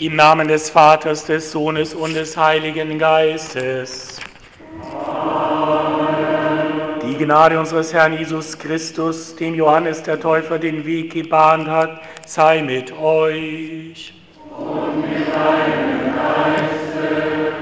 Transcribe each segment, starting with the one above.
Im Namen des Vaters, des Sohnes und des Heiligen Geistes. Amen. Die Gnade unseres Herrn Jesus Christus, dem Johannes der Täufer den Weg gebahnt hat, sei mit euch. Und mit deinem Geiste.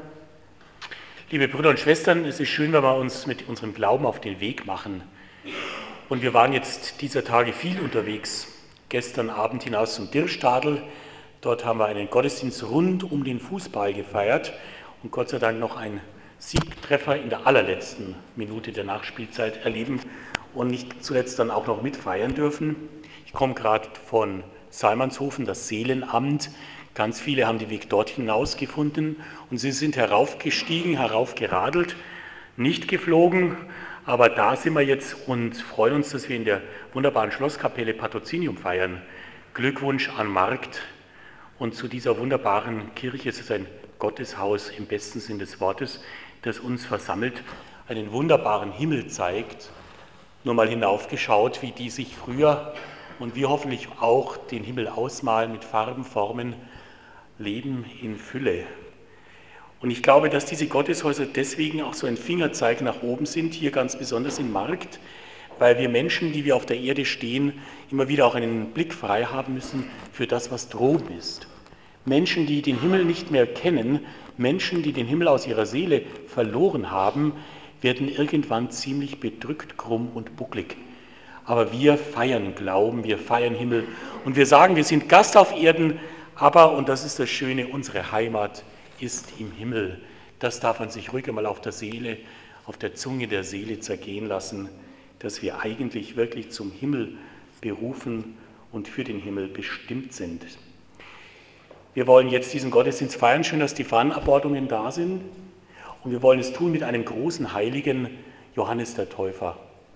Liebe Brüder und Schwestern, es ist schön, wenn wir uns mit unserem Glauben auf den Weg machen. Und wir waren jetzt dieser Tage viel unterwegs. Gestern Abend hinaus zum Dirrstadel. Dort haben wir einen Gottesdienst rund um den Fußball gefeiert und Gott sei Dank noch einen Siegtreffer in der allerletzten Minute der Nachspielzeit erleben und nicht zuletzt dann auch noch mitfeiern dürfen. Ich komme gerade von Salmanshofen, das Seelenamt. Ganz viele haben den Weg dort hinaus gefunden und sie sind heraufgestiegen, heraufgeradelt, nicht geflogen, aber da sind wir jetzt und freuen uns, dass wir in der wunderbaren Schlosskapelle Patrozinium feiern. Glückwunsch an Markt. Und zu dieser wunderbaren Kirche, es ist ein Gotteshaus im besten Sinn des Wortes, das uns versammelt, einen wunderbaren Himmel zeigt. Nur mal hinaufgeschaut, wie die sich früher und wir hoffentlich auch den Himmel ausmalen mit Farben, Formen, Leben in Fülle. Und ich glaube, dass diese Gotteshäuser deswegen auch so ein Fingerzeig nach oben sind, hier ganz besonders in Markt, weil wir Menschen, die wir auf der Erde stehen, immer wieder auch einen Blick frei haben müssen für das, was droben ist. Menschen, die den Himmel nicht mehr kennen, Menschen, die den Himmel aus ihrer Seele verloren haben, werden irgendwann ziemlich bedrückt, krumm und bucklig. Aber wir feiern Glauben, wir feiern Himmel und wir sagen, wir sind Gast auf Erden, aber, und das ist das Schöne, unsere Heimat ist im Himmel. Das darf man sich ruhig einmal auf der Seele, auf der Zunge der Seele zergehen lassen, dass wir eigentlich wirklich zum Himmel berufen und für den Himmel bestimmt sind. Wir wollen jetzt diesen Gottesdienst feiern, schön, dass die Fahnenabordnungen da sind. Und wir wollen es tun mit einem großen Heiligen, Johannes der Täufer.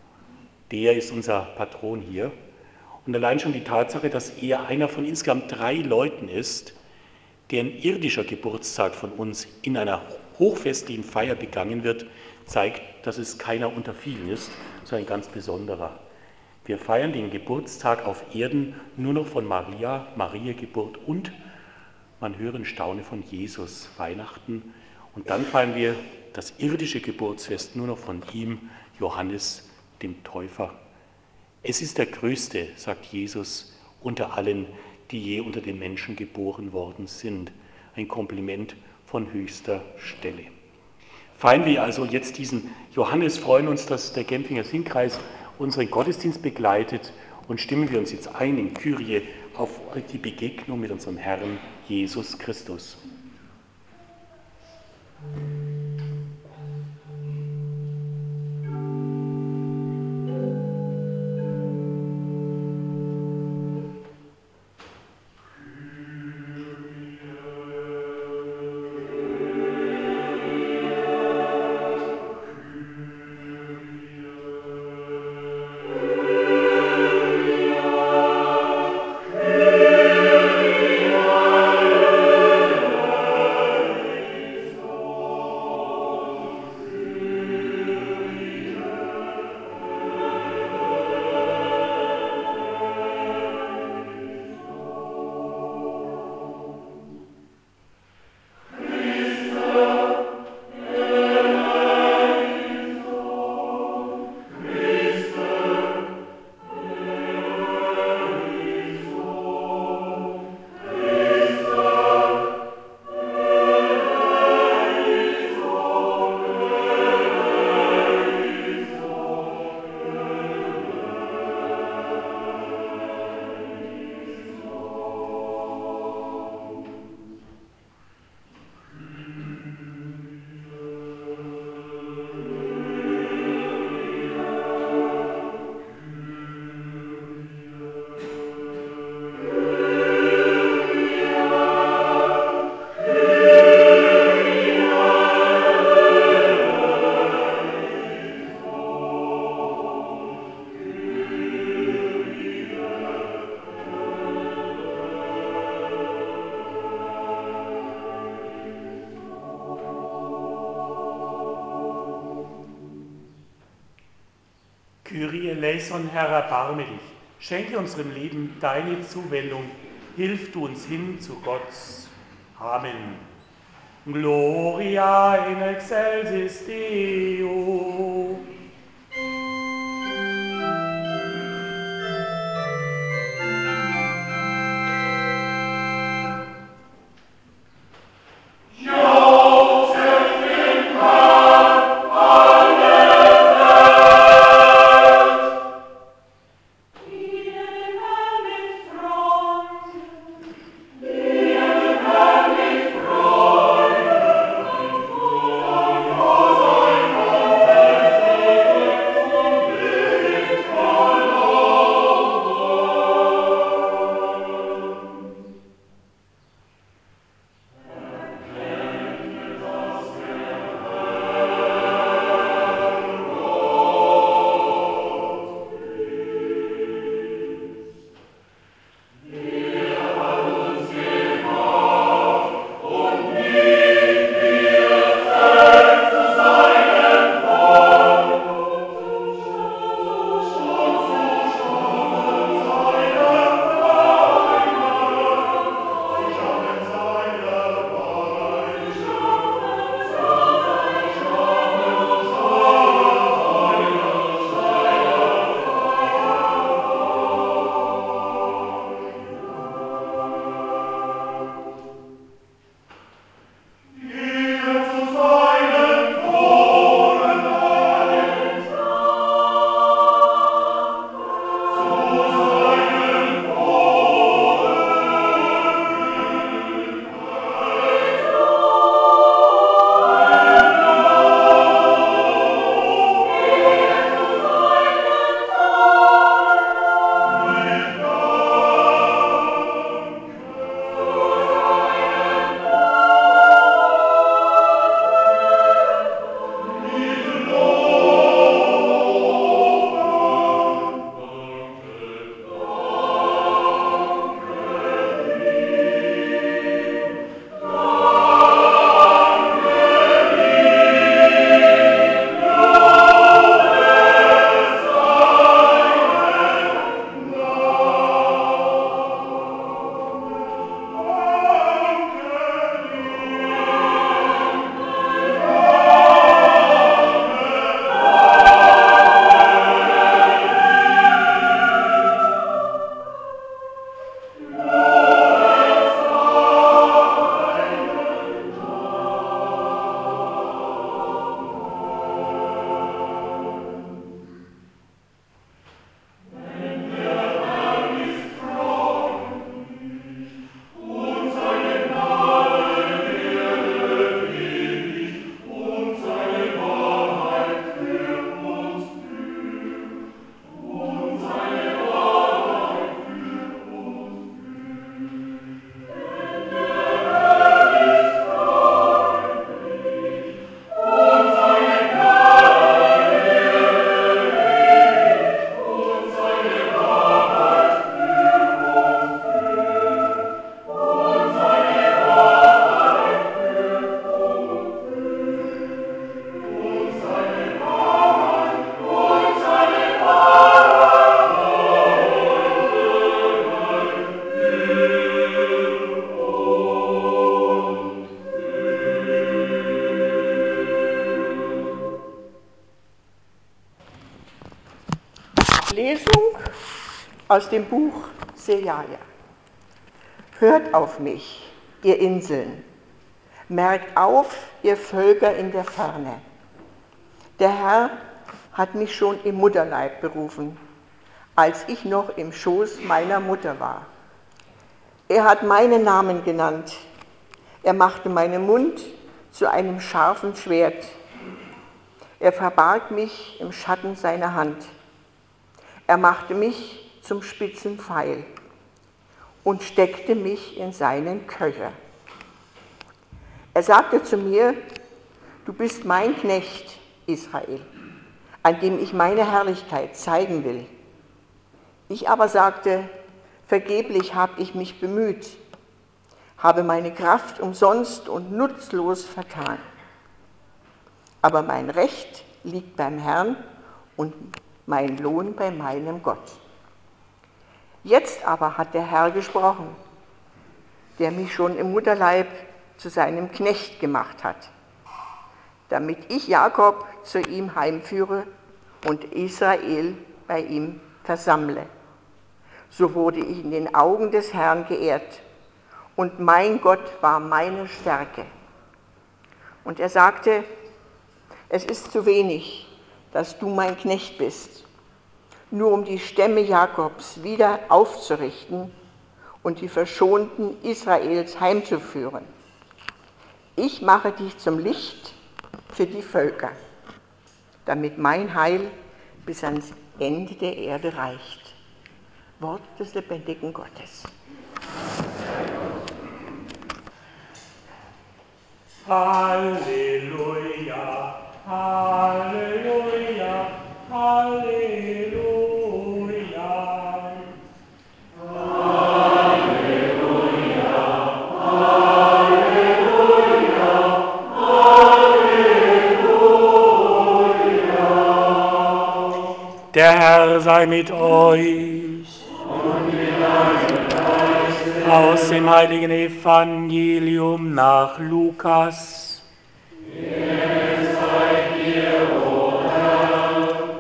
Der ist unser Patron hier. Und allein schon die Tatsache, dass er einer von insgesamt 3 Leuten ist, deren irdischer Geburtstag von uns in einer hochfestlichen Feier begangen wird, zeigt, dass es keiner unter vielen ist, sondern ein ganz besonderer. Wir feiern den Geburtstag auf Erden nur noch von Maria, Geburt und man höre und staune von Jesus, Weihnachten. Und dann feiern wir das irdische Geburtsfest nur noch von ihm, Johannes, dem Täufer. Es ist der Größte, sagt Jesus, unter allen, die je unter den Menschen geboren worden sind. Ein Kompliment von höchster Stelle. Feiern wir also jetzt diesen Johannes, freuen uns, dass der Gemfinger Singkreis unseren Gottesdienst begleitet und stimmen wir uns jetzt ein in Kyrie auf die Begegnung mit unserem Herrn Jesus Christus. Kyrie eleison, Herr, erbarme dich. Schenke unserem Leben deine Zuwendung hilf du uns hin zu Gott. Amen. Gloria in excelsis Deo. Lesung aus dem Buch Sejaja. Hört auf mich, ihr Inseln, merkt auf, ihr Völker in der Ferne. Der Herr hat mich schon im Mutterleib berufen, als ich noch im Schoß meiner Mutter war. Er hat meinen Namen genannt. Er machte meinen Mund zu einem scharfen Schwert. Er verbarg mich im Schatten seiner Hand. Er machte mich zum spitzen Pfeil und steckte mich in seinen Köcher. Er sagte zu mir, du bist mein Knecht, Israel, an dem ich meine Herrlichkeit zeigen will. Ich aber sagte, vergeblich habe ich mich bemüht, habe meine Kraft umsonst und nutzlos vertan. Aber mein Recht liegt beim Herrn und mein Lohn bei meinem Gott. Jetzt aber hat der Herr gesprochen, der mich schon im Mutterleib zu seinem Knecht gemacht hat, damit ich Jakob zu ihm heimführe und Israel bei ihm versammle. So wurde ich in den Augen des Herrn geehrt, und mein Gott war meine Stärke. Und er sagte, es ist zu wenig, dass du mein Knecht bist, nur um die Stämme Jakobs wieder aufzurichten und die Verschonten Israels heimzuführen. Ich mache dich zum Licht für die Völker, damit mein Heil bis ans Ende der Erde reicht. Wort des lebendigen Gottes. Halleluja, Halleluja, Halleluja. Der Herr sei mit euch. Und mit deinem Geiste. Aus dem heiligen Evangelium nach Lukas. Ehre sei dir, o Herr.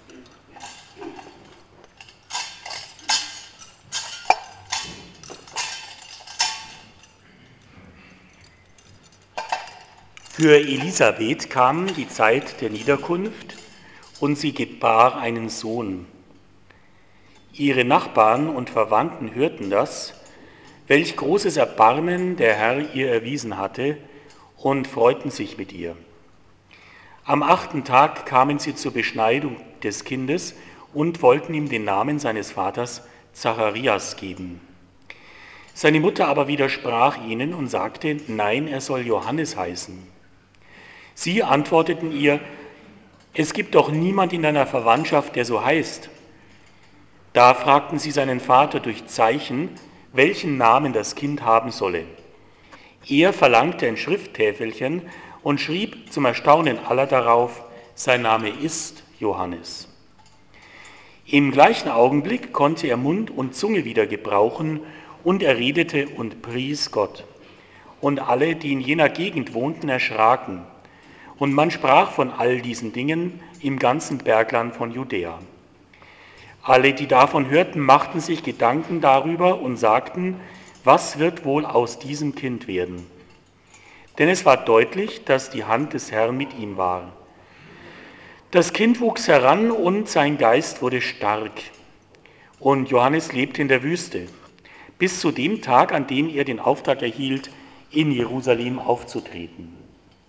Für Elisabeth kam die Zeit der Niederkunft, und sie gebar einen Sohn. Ihre Nachbarn und Verwandten hörten das, welch großes Erbarmen der Herr ihr erwiesen hatte, und freuten sich mit ihr. Am 8. Tag kamen sie zur Beschneidung des Kindes und wollten ihm den Namen seines Vaters Zacharias geben. Seine Mutter aber widersprach ihnen und sagte, nein, er soll Johannes heißen. Sie antworteten ihr, es gibt doch niemand in deiner Verwandtschaft, der so heißt. Da fragten sie seinen Vater durch Zeichen, welchen Namen das Kind haben solle. Er verlangte ein Schrifttäfelchen und schrieb zum Erstaunen aller darauf, sein Name ist Johannes. Im gleichen Augenblick konnte er Mund und Zunge wieder gebrauchen und er redete und pries Gott. Und alle, die in jener Gegend wohnten, erschraken. Und man sprach von all diesen Dingen im ganzen Bergland von Judäa. Alle, die davon hörten, machten sich Gedanken darüber und sagten, was wird wohl aus diesem Kind werden? Denn es war deutlich, dass die Hand des Herrn mit ihm war. Das Kind wuchs heran und sein Geist wurde stark. Und Johannes lebte in der Wüste, bis zu dem Tag, an dem er den Auftrag erhielt, in Jerusalem aufzutreten.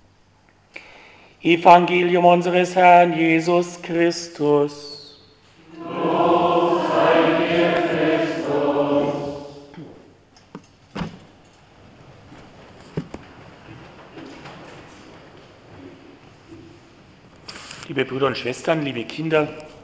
Evangelium unseres Herrn Jesus Christus. Lob sei dir, Christus. Liebe Brüder und Schwestern, liebe Kinder,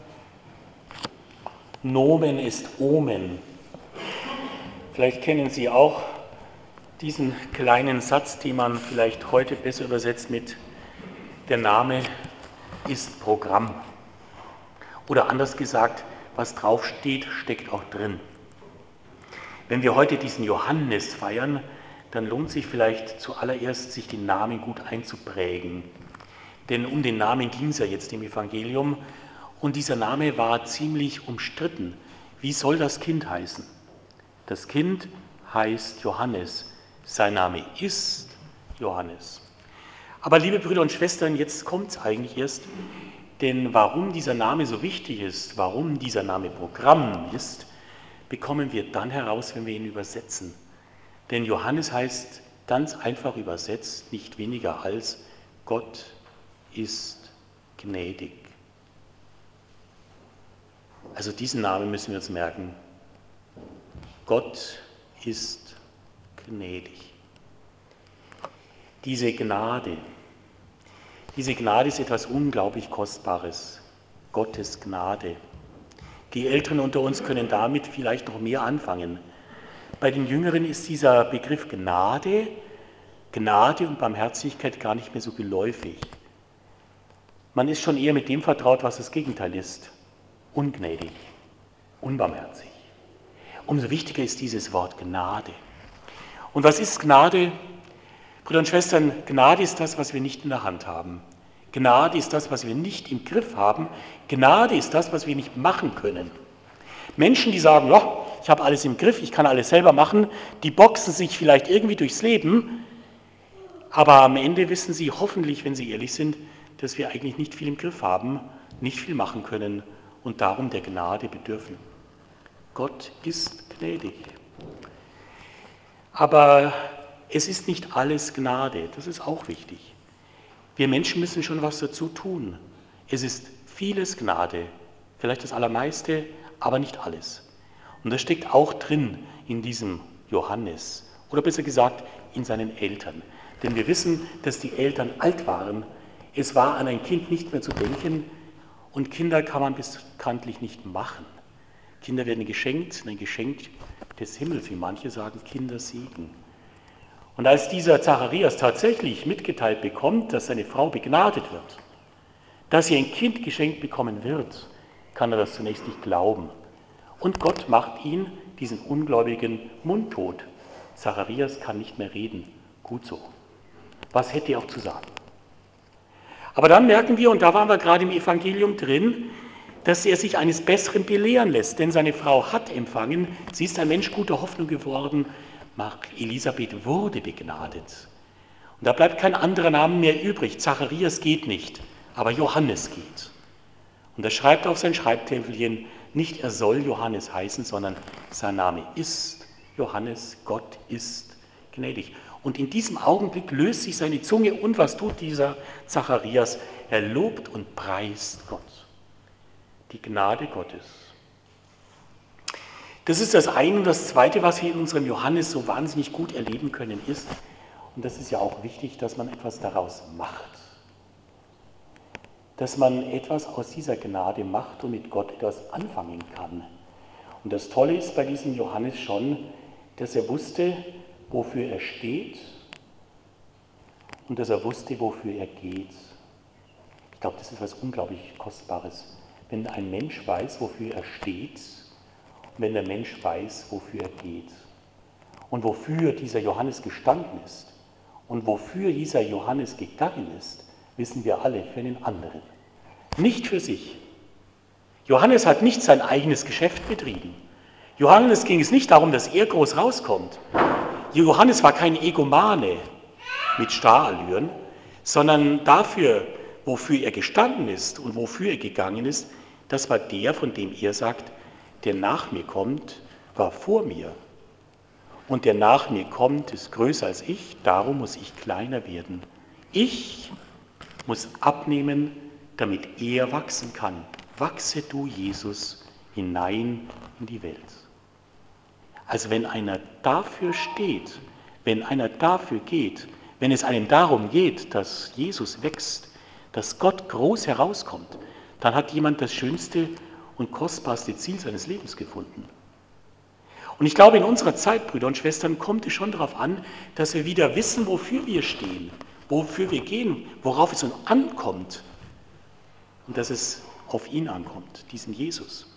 Nomen ist Omen. Vielleicht kennen Sie auch diesen kleinen Satz, den man vielleicht heute besser übersetzt mit der Name ist Programm. Oder anders gesagt, was draufsteht, steckt auch drin. Wenn wir heute diesen Johannes feiern, dann lohnt sich vielleicht zuallererst, sich den Namen gut einzuprägen. Denn um den Namen ging es ja jetzt im Evangelium und dieser Name war ziemlich umstritten. Wie soll das Kind heißen? Das Kind heißt Johannes. Sein Name ist Johannes. Aber liebe Brüder und Schwestern, jetzt kommt es eigentlich erst, denn warum dieser Name so wichtig ist, warum dieser Name Programm ist, bekommen wir dann heraus, wenn wir ihn übersetzen. Denn Johannes heißt ganz einfach übersetzt nicht weniger als Gott ist gnädig. Also diesen Namen müssen wir uns merken. Gott ist gnädig. Diese Gnade ist etwas unglaublich Kostbares. Gottes Gnade. Die Älteren unter uns können damit vielleicht noch mehr anfangen. Bei den Jüngeren ist dieser Begriff Gnade und Barmherzigkeit gar nicht mehr so geläufig. Man ist schon eher mit dem vertraut, was das Gegenteil ist. Ungnädig, unbarmherzig. Umso wichtiger ist dieses Wort Gnade. Und was ist Gnade? Brüder und Schwestern, Gnade ist das, was wir nicht in der Hand haben. Gnade ist das, was wir nicht im Griff haben. Gnade ist das, was wir nicht machen können. Menschen, die sagen, ja, ich habe alles im Griff, ich kann alles selber machen, die boxen sich vielleicht irgendwie durchs Leben, aber am Ende wissen sie hoffentlich, wenn sie ehrlich sind, dass wir eigentlich nicht viel im Griff haben, nicht viel machen können und darum der Gnade bedürfen. Gott ist gnädig. Aber es ist nicht alles Gnade, das ist auch wichtig. Wir Menschen müssen schon was dazu tun. Es ist vieles Gnade, vielleicht das Allermeiste, aber nicht alles. Und das steckt auch drin in diesem Johannes, oder besser gesagt in seinen Eltern. Denn wir wissen, dass die Eltern alt waren. Es war an ein Kind nicht mehr zu denken und Kinder kann man bekanntlich nicht machen. Kinder werden geschenkt, ein Geschenk des Himmels, wie manche sagen, Kindersegen. Und als dieser Zacharias tatsächlich mitgeteilt bekommt, dass seine Frau begnadet wird, dass sie ein Kind geschenkt bekommen wird, kann er das zunächst nicht glauben. Und Gott macht ihn, diesen Ungläubigen, mundtot. Zacharias kann nicht mehr reden. Gut so. Was hätte er auch zu sagen? Aber dann merken wir, und da waren wir gerade im Evangelium drin, dass er sich eines Besseren belehren lässt, denn seine Frau hat empfangen, sie ist ein Mensch guter Hoffnung geworden, Elisabeth wurde begnadet. Und da bleibt kein anderer Name mehr übrig, Zacharias geht nicht, aber Johannes geht. Und er schreibt auf sein Schreibtäfelchen, nicht er soll Johannes heißen, sondern sein Name ist Johannes, Gott ist gnädig. Und in diesem Augenblick löst sich seine Zunge und was tut dieser Zacharias? Er lobt und preist Gott. Die Gnade Gottes. Das ist das eine. Und das zweite, was wir in unserem Johannes so wahnsinnig gut erleben können, ist, und das ist ja auch wichtig, dass man etwas daraus macht. Dass man etwas aus dieser Gnade macht und mit Gott etwas anfangen kann. Und das Tolle ist bei diesem Johannes schon, dass er wusste, wofür er steht und dass er wusste, wofür er geht. Ich glaube, das ist etwas unglaublich Kostbares. Wenn ein Mensch weiß, wofür er steht und wenn der Mensch weiß, wofür er geht und wofür dieser Johannes gestanden ist und wofür dieser Johannes gegangen ist, wissen wir alle, für den anderen. Nicht für sich. Johannes hat nicht sein eigenes Geschäft betrieben. Johannes ging es nicht darum, dass er groß rauskommt. Johannes war kein Egomane mit Starallüren, sondern dafür, wofür er gestanden ist und wofür er gegangen ist, das war der, von dem er sagt, der nach mir kommt, war vor mir. Und der nach mir kommt, ist größer als ich, darum muss ich kleiner werden. Ich muss abnehmen, damit er wachsen kann. Wachse du, Jesus, hinein in die Welt. Also wenn einer dafür steht, wenn einer dafür geht, wenn es einem darum geht, dass Jesus wächst, dass Gott groß herauskommt, dann hat jemand das schönste und kostbarste Ziel seines Lebens gefunden. Und ich glaube, in unserer Zeit, Brüder und Schwestern, kommt es schon darauf an, dass wir wieder wissen, wofür wir stehen, wofür wir gehen, worauf es uns ankommt und dass es auf ihn ankommt, diesen Jesus.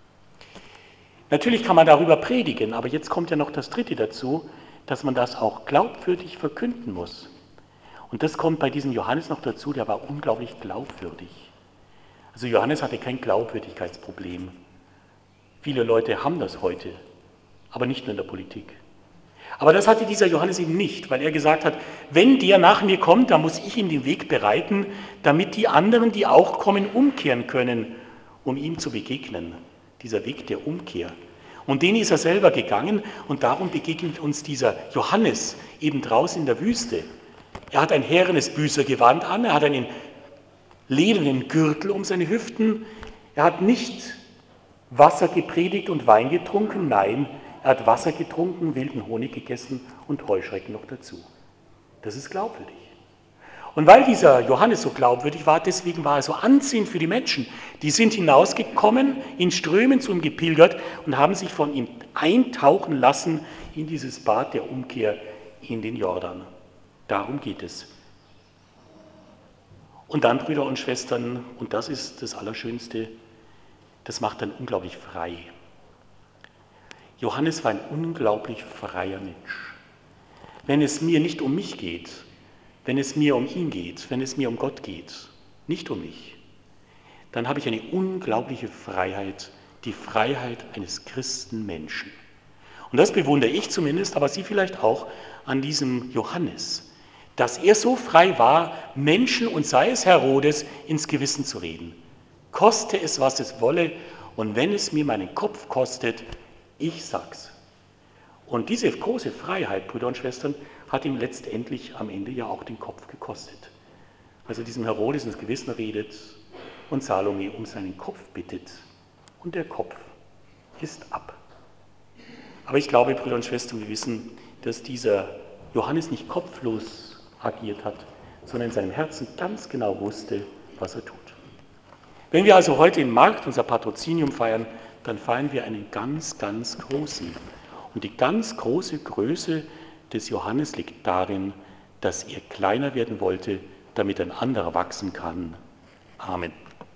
Natürlich kann man darüber predigen, aber jetzt kommt ja noch das Dritte dazu, dass man das auch glaubwürdig verkünden muss. Und das kommt bei diesem Johannes noch dazu, der war unglaublich glaubwürdig. Also Johannes hatte kein Glaubwürdigkeitsproblem. Viele Leute haben das heute, aber nicht nur in der Politik. Aber das hatte dieser Johannes eben nicht, weil er gesagt hat, wenn der nach mir kommt, dann muss ich ihm den Weg bereiten, damit die anderen, die auch kommen, umkehren können, um ihm zu begegnen. Dieser Weg der Umkehr. Und den ist er selber gegangen und darum begegnet uns dieser Johannes eben draußen in der Wüste. Er hat ein härenes Büßergewand an, er hat einen ledernen Gürtel um seine Hüften, er hat nicht Wasser gepredigt und Wein getrunken, nein, er hat Wasser getrunken, wilden Honig gegessen und Heuschrecken noch dazu. Das ist glaubwürdig. Und weil dieser Johannes so glaubwürdig war, deswegen war er so anziehend für die Menschen. Die sind hinausgekommen, in Strömen zu ihm gepilgert und haben sich von ihm eintauchen lassen in dieses Bad der Umkehr in den Jordan. Darum geht es. Und dann, Brüder und Schwestern, und das ist das Allerschönste, das macht dann unglaublich frei. Johannes war ein unglaublich freier Mensch. wenn es mir nicht um mich geht, wenn es mir um ihn geht, wenn es mir um Gott geht, nicht um mich, dann habe ich eine unglaubliche Freiheit, die Freiheit eines Christenmenschen. Und das bewundere ich zumindest, aber Sie vielleicht auch an diesem Johannes, dass er so frei war, Menschen und sei es Herodes ins Gewissen zu reden. Koste es, was es wolle, und wenn es mir meinen Kopf kostet, ich sag's. Und diese große Freiheit, Brüder und Schwestern, hat ihm letztendlich am Ende ja auch den Kopf gekostet. Als er diesem Herodes ins Gewissen redet und Salome um seinen Kopf bittet. Und der Kopf ist ab. Aber ich glaube, Brüder und Schwestern, wir wissen, dass dieser Johannes nicht kopflos agiert hat, sondern in seinem Herzen ganz genau wusste, was er tut. Wenn wir also heute im Markt unser Patrozinium feiern, dann feiern wir einen ganz, ganz großen. Und die ganz große Größe des Johannes liegt darin, dass er kleiner werden wollte, damit ein anderer wachsen kann. Amen.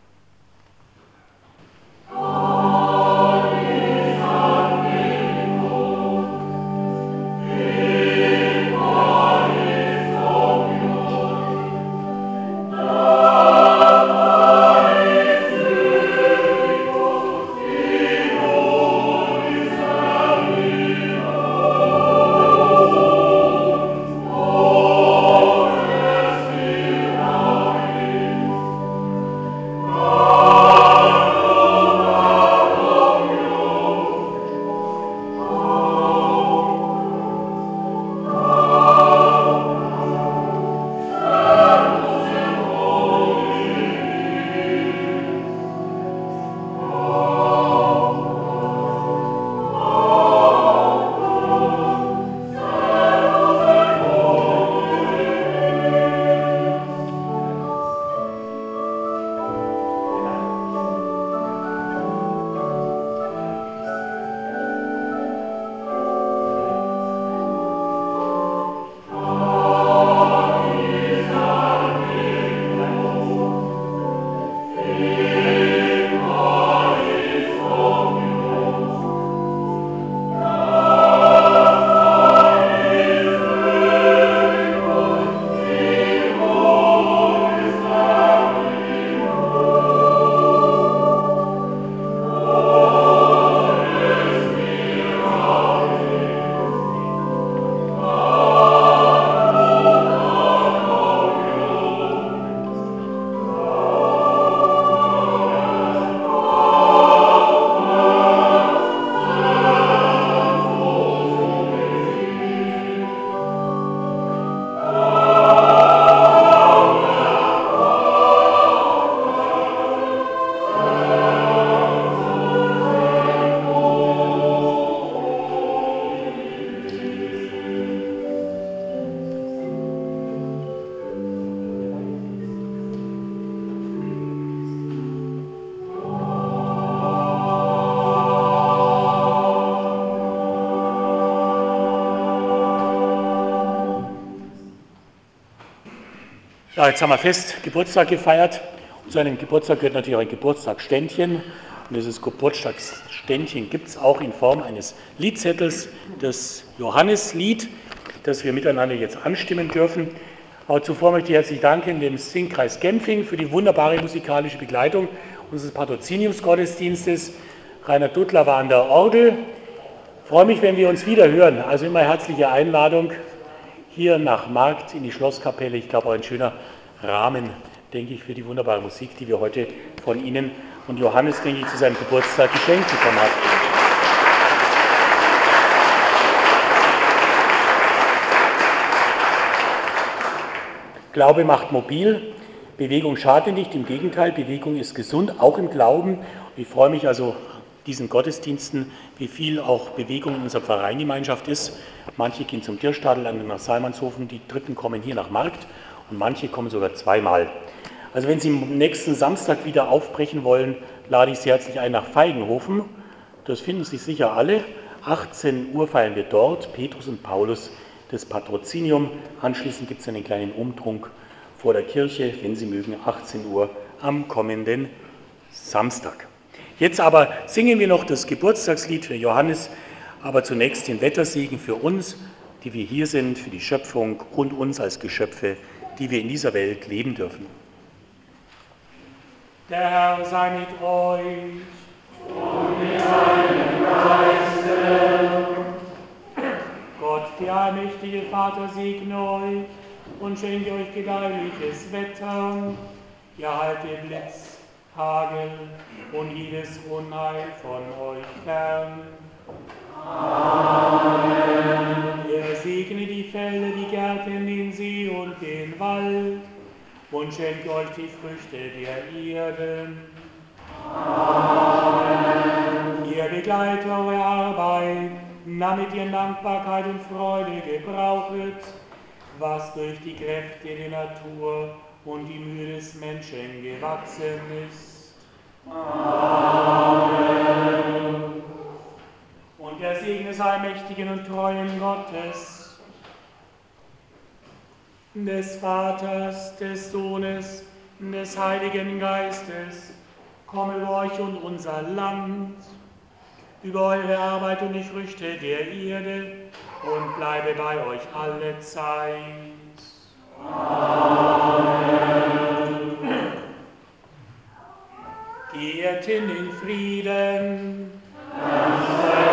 Ja, jetzt haben wir fest Geburtstag gefeiert. Und zu einem Geburtstag gehört natürlich auch ein Geburtstagsständchen. Und dieses Geburtstagsständchen gibt es auch in Form eines Liedzettels, das Johanneslied, das wir miteinander jetzt anstimmen dürfen. Aber zuvor möchte ich herzlich danken dem Singkreis Genfing für die wunderbare musikalische Begleitung unseres Patroziniumsgottesdienstes. Rainer Duttler war an der Orgel. Ich freue mich, wenn wir uns wieder hören. Also immer herzliche Einladung hier nach Markt in die Schlosskapelle. Ich glaube, auch ein schöner Rahmen, denke ich, für die wunderbare Musik, die wir heute von Ihnen und Johannes, denke ich, zu seinem Geburtstag geschenkt bekommen haben. Glaube macht mobil, Bewegung schadet nicht, im Gegenteil, Bewegung ist gesund, auch im Glauben. Ich freue mich also diesen Gottesdiensten, wie viel auch Bewegung in unserer Pfarreiengemeinschaft ist. Manche gehen zum Tierstadel nach Salmanshofen, die Dritten kommen hier nach Markt und manche kommen sogar zweimal. Also wenn Sie am nächsten Samstag wieder aufbrechen wollen, lade ich Sie herzlich ein nach Feigenhofen. Das finden Sie sicher alle. 18 Uhr feiern wir dort, Petrus und Paulus, das Patrozinium. Anschließend gibt es einen kleinen Umtrunk vor der Kirche, wenn Sie mögen, 18 Uhr am kommenden Samstag. Jetzt aber singen wir noch das Geburtstagslied für Johannes, aber zunächst den Wettersegen für uns. die wir hier sind für die Schöpfung und uns als Geschöpfe, die wir in dieser Welt leben dürfen. Der Herr sei mit euch. Und mit deinem Geiste. Gott, der allmächtige Vater, segne euch und schenke euch gedeihliches Wetter. Ihr halte Blitz, Hagel und jedes Unheil von euch fern. Amen. Er segne die Felder, die Gärten, den See und den Wald und schenke euch die Früchte der Erde. Amen. Ihr begleitet eure Arbeit, damit ihr in Dankbarkeit und Freude gebrauchet, was durch die Kräfte der Natur und die Mühe des Menschen gewachsen ist. Amen. Und der Segen des allmächtigen und treuen Gottes, des Vaters, des Sohnes, des Heiligen Geistes, komme über euch und unser Land, über eure Arbeit und die Früchte der Erde und bleibe bei euch alle Zeit. Amen. Geht in den Frieden. Amen.